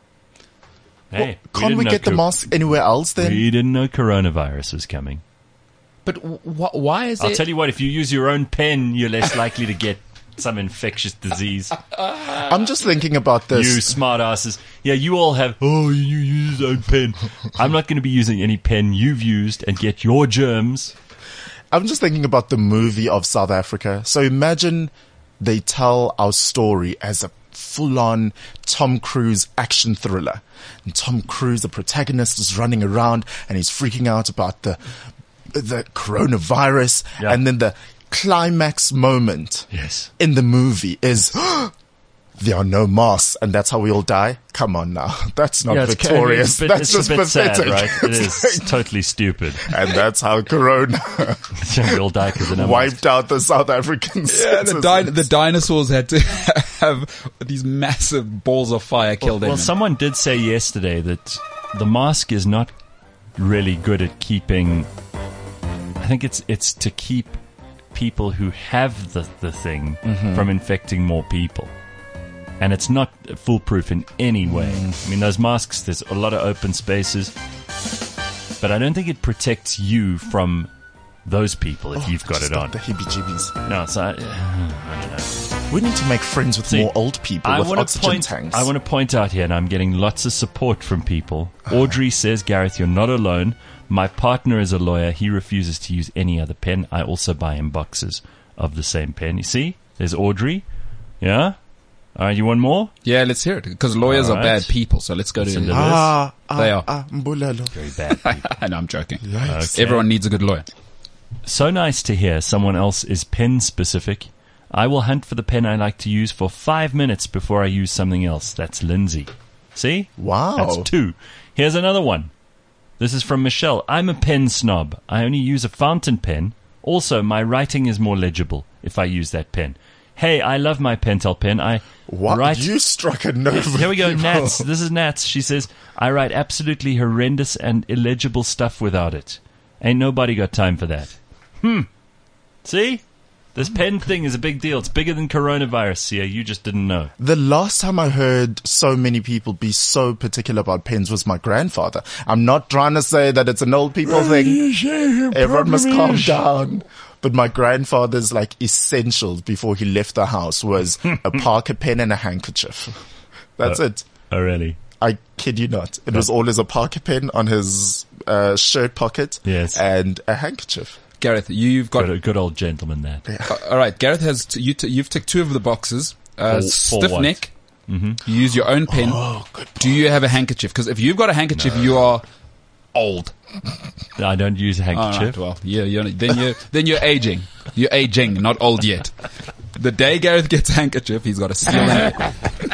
Hey, Can't didn't we know get the co- mask anywhere else then? We didn't know coronavirus was coming. But wh- why is I'll it? tell you what, if you use your own pen, you're less likely to get some infectious disease. I'm just thinking about this. You smart asses. Yeah, you all have, oh, you use your own pen. I'm not going to be using any pen you've used and get your germs. I'm just thinking about the movie of South Africa. So imagine they tell our story as a full-on Tom Cruise action thriller. And Tom Cruise, the protagonist, is running around and he's freaking out about the the coronavirus. Yeah. And then the climax moment Yes. in the movie is there are no masks, and that's how we all die. Come on now, that's not Yeah, it's victorious. kind of- That's it's just a bit pathetic. sad, right? It is It's totally stupid. And that's how Corona we all die because of no mask. wiped out the South Africans. Yeah, the, di- the dinosaurs had to have these massive balls of fire kill them. Well, someone did say yesterday that the mask is not really good at keeping I think it's it's to keep people who have the, the thing Mm-hmm. from infecting more people. And it's not foolproof in any way. Mm. I mean, those masks, there's a lot of open spaces. But I don't think it protects you from those people if you've got Just it on. The heebie-jeebies. No, so I, I don't know. We need to make friends with See, more old people I with wanna oxygen point, tanks. I want to point out here, and I'm getting lots of support from people. Audrey says, Gareth, you're not alone. My partner is a lawyer. He refuses to use any other pen. I also buy him boxes of the same pen. You see? There's Audrey. Yeah? All right, you want more? Yeah, let's hear it. Because lawyers All are right. bad people, so let's go to Listen to it. this. Ah, ah, They are. ah, Mbulelo. Very bad people. I know, I'm joking. Yikes. Okay. Everyone needs a good lawyer. So nice to hear someone else is pen specific. I will hunt for the pen I like to use for five minutes before I use something else. That's Lindsay. See? Wow. That's two. Here's another one. This is from Michelle. I'm a pen snob. I only use a fountain pen. Also, my writing is more legible if I use that pen. Hey, I love my Pentel pen. I What? write... You struck a nerve. Here we go, with Nats. people. This is Nats. She says, I write absolutely horrendous and illegible stuff without it. Ain't nobody got time for that. Hmm. See? This pen thing is a big deal. It's bigger than coronavirus here. You just didn't know. The last time I heard so many people be so particular about pens was my grandfather. I'm not trying to say that it's an old people thing. Everyone must calm down. But my grandfather's like essentials before he left the house was a Parker pen and a handkerchief. That's Uh, it. Oh, really? I kid you not. It was always a Parker pen on his uh, shirt pocket Yes. and a handkerchief. Gareth, you've got... Good, good old gentleman there. Uh, all right, Gareth has... T- you t- you've ticked two of the boxes. Uh, For- for stiff what? neck. Mm-hmm. You use your own pen. Oh, good Do you have a handkerchief? Because if you've got a handkerchief, you are old. I don't use a All right, handkerchief. well, yeah, you're, then you're then you're aging. You're aging, not old yet. The day Gareth gets a handkerchief, he's got a seal in it.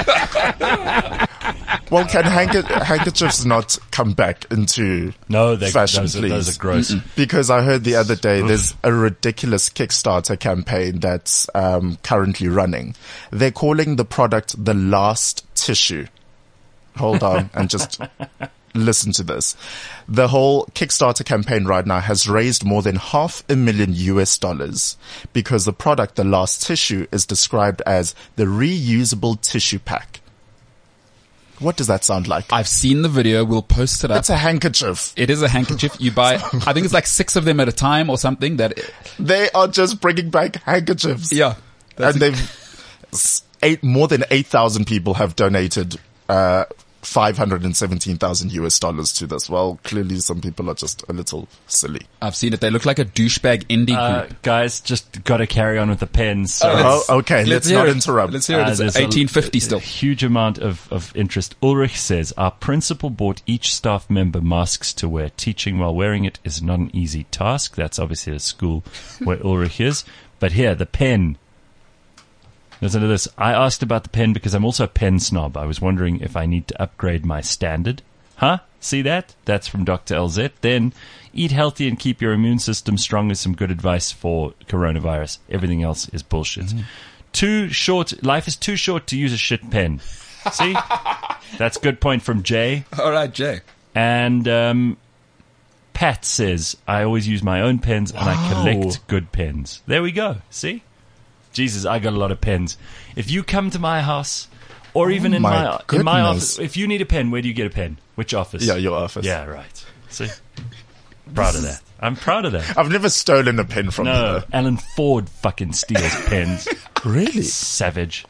Well, can handker- handkerchiefs not come back into No, they, fashion, those, are, please? those are gross. Because I heard the other day there's a ridiculous Kickstarter campaign that's um, currently running. They're calling the product the last tissue. Hold on and just listen to this. The whole Kickstarter campaign right now has raised more than half a million U S dollars because the product, the last tissue, is described as the reusable tissue pack. What does that sound like? I've seen the video. We'll post it up. It's a handkerchief. It is a handkerchief. You buy, I think it's like six of them at a time or something. That, They are just bringing back handkerchiefs. yeah. And they've s- eight, more than eight thousand people have donated, uh, five hundred seventeen thousand U S dollars to this. Well, clearly some people are just a little silly. I've seen it. They look like a douchebag indie Uh, group. guys, just got to carry on with the pens. So Oh, okay. Let's, hear not it. interrupt. Let's hear it. Uh, It's there's a- eighteen fifty still. A huge amount of, of interest. Ulrich says, our principal bought each staff member masks to wear. Teaching while wearing it is not an easy task. That's obviously a school where Ulrich is. But here, the pen. Listen to this. I asked about the pen because I'm also a pen snob. I was wondering if I need to upgrade my standard. Huh? See that? That's from Doctor L Z. Then, eat healthy and keep your immune system strong is some good advice for coronavirus. Everything else is bullshit. Mm-hmm. Too short. Life is too short to use a shit pen. See? That's a good point from Jay. All right, Jay. And um, Pat says, I always use my own pens and I Wow. collect good pens. There we go. See? Jesus, I got a lot of pens. If you come to my house, or even in my my in my goodness. office, if you need a pen, where do you get a pen? Which office? Yeah, your office. Yeah, right. See? Proud of that. I'm proud of that. I've never stolen a pen from No, you. Alan Ford fucking steals pens. Really? Savage.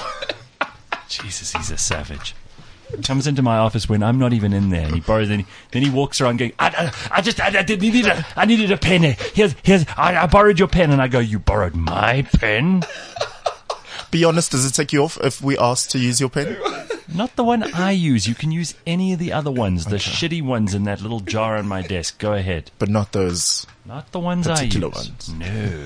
Jesus, he's a savage. Comes into my office when I'm not even in there, and he borrows. Then he, then he walks around going, "I, I, I just, I, I did, needed a, I needed a pen. Here's, here's, I, I borrowed your pen." And I go, "You borrowed my pen? Be honest, does it take you off if we ask to use your pen? Not the one I use. You can use any of the other ones, the shitty ones in that little jar on my desk. Go ahead. But not those. Not the ones Particular I use. ones.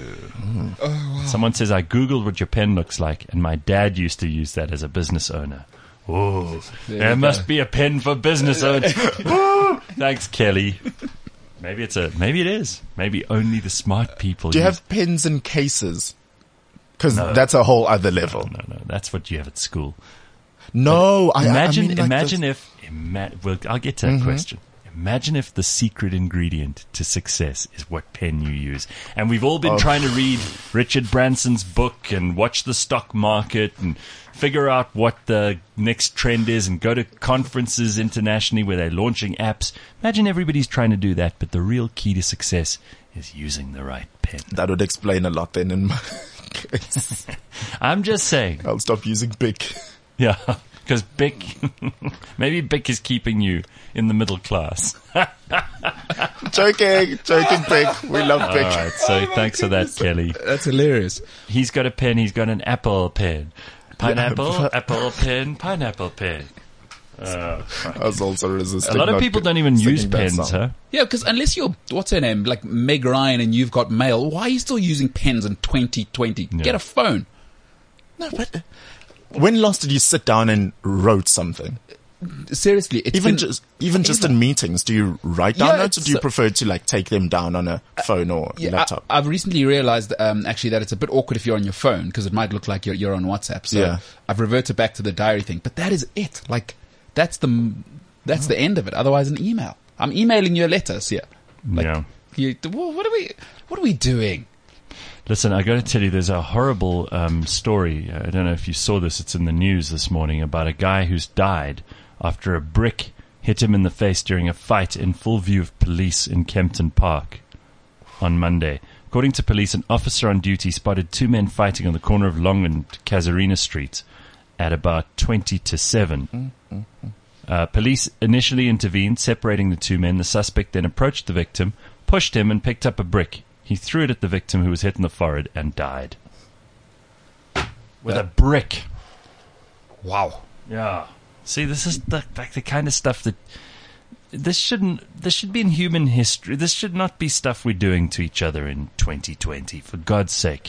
No. Someone says, I Googled what your pen looks like, and my dad used to use that as a business owner. Oh, there, you must go. be a pen for business owners. Woo! Thanks, Kelly. Maybe it's a, maybe it is. Maybe only the smart people Do you use. have pens in cases? Because No. that's a whole other level. No, no, that's what you have at school. No, I Imagine, I mean like imagine the- if, ima- well, I'll get to that question. Imagine if the secret ingredient to success is what pen you use. And we've all been Oh. trying to read Richard Branson's book and watch the stock market and figure out what the next trend is and go to conferences internationally where they're launching apps. Imagine everybody's trying to do that, but the real key to success is using the right pen. That would explain a lot then in my case. I'm just saying. I'll stop using Bic. Yeah, because Bic, maybe Bic is keeping you in the middle class. Joking, joking, Bic. We love Bic. All right, so thanks for that, Kelly. That's hilarious. He's got a pen, he's got an Apple pen. Pineapple, apple pen, pineapple pen. Oh, I was also resisting. a lot of not people don't even singing use that pens, song. huh? Yeah, because unless you're, what's her name, like Meg Ryan and you've got mail, why are you still using pens in twenty twenty? Yeah. Get a phone. No, but uh, when last did you sit down and wrote something? Seriously, it's Even been, just, even just forever. in meetings, do you write down Yeah, notes, or do you it's- prefer to like take them down on a phone or Yeah, laptop? I, I've recently realized um, actually that it's a bit awkward if you're on your phone because it might look like you're, you're on WhatsApp. So Yeah. I've reverted back to the diary thing. But that is it. Like that's the that's the end of it. Otherwise, an email. I'm emailing your letters here. Like, Yeah. You, what are we? What are we doing? Listen, I got to tell you, there's a horrible um, story. I don't know if you saw this. It's in the news this morning about a guy who's died after a brick hit him in the face during a fight in full view of police in Kempton Park on Monday. According to police, an officer on duty spotted two men fighting on the corner of Long and Casuarina Street at about twenty to seven. Uh, police initially intervened, separating the two men. The suspect then approached the victim, pushed him, and picked up a brick. He threw it at the victim, who was hit in the forehead and died. With a brick. Wow. Yeah. See, this is the, like the kind of stuff that this shouldn't. This should be in human history. This should not be stuff we're doing to each other in twenty twenty. For God's sake.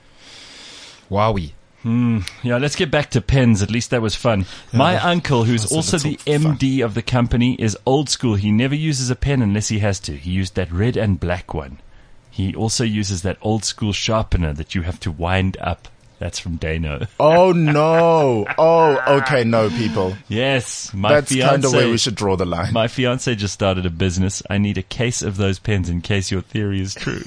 Wowie. Yeah, let's get back to pens. At least that was fun. My that- uncle, who's that's a also the little M D of the company, is old school. He never uses a pen unless he has to. He used that red and black one. He also uses that old school sharpener that you have to wind up. That's from Dano. Oh no! Oh, okay, no, people. Yes, my That's fiance. kind of where we should draw the line. My fiance just started a business. I need a case of those pens in case your theory is true.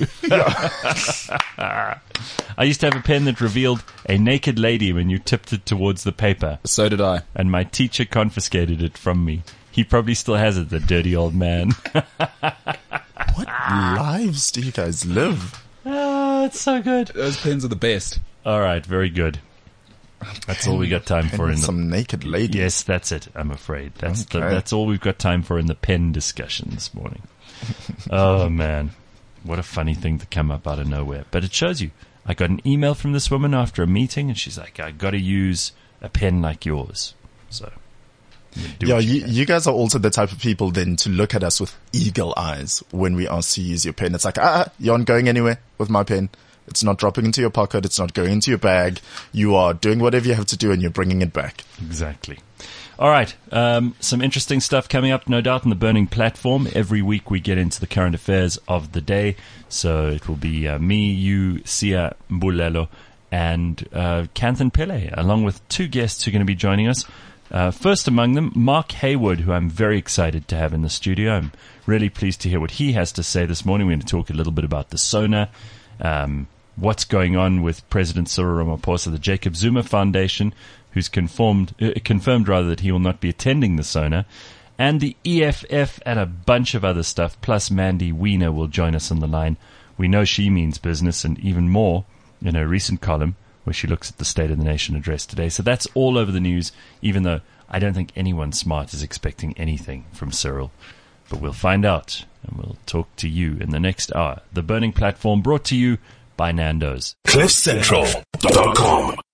I used to have a pen that revealed a naked lady when you tipped it towards the paper, So did I. and my teacher confiscated it from me. He probably still has it, the dirty old man. What lives do you guys live? Oh, it's so good. Those pens are the best. All right, very good. That's all we got time for in the Some naked lady. Yes, that's it. I'm afraid that's the, Okay. that's all we've got time for in the pen discussion this morning. Oh man, what a funny thing to come up out of nowhere! But it shows you. I got an email from this woman after a meeting, and she's like, "I got to use a pen like yours." So, do Yeah, what you, can. you guys are also the type of people then to look at us with eagle eyes when we ask to use your pen. It's like, ah, you aren't going anywhere with my pen. It's not dropping into your pocket. It's not going into your bag. You are doing whatever you have to do and you're bringing it back. Exactly. All right. Um, some interesting stuff coming up, no doubt, on the Burning Platform. Every week we get into the current affairs of the day. So it will be uh, me, you, Sia Mbulelo, and uh, Kanthan Pele, along with two guests who are going to be joining us. Uh, first among them, Mark Hayward, who I'm very excited to have in the studio. I'm really pleased to hear what he has to say this morning. We're going to talk a little bit about the SONA, um, what's going on with President Cyril Ramaphosa, the Jacob Zuma Foundation, who's confirmed, uh, confirmed rather that he will not be attending the SONA, and the E F F and a bunch of other stuff. Plus, Mandy Wiener will join us on the line. We know she means business, and even more in her recent column where she looks at the State of the Nation address today. So that's all over the news, even though I don't think anyone smart is expecting anything from Cyril. But we'll find out, and we'll talk to you in the next hour. The Burning Platform brought to you by Nando's. cliff central dot com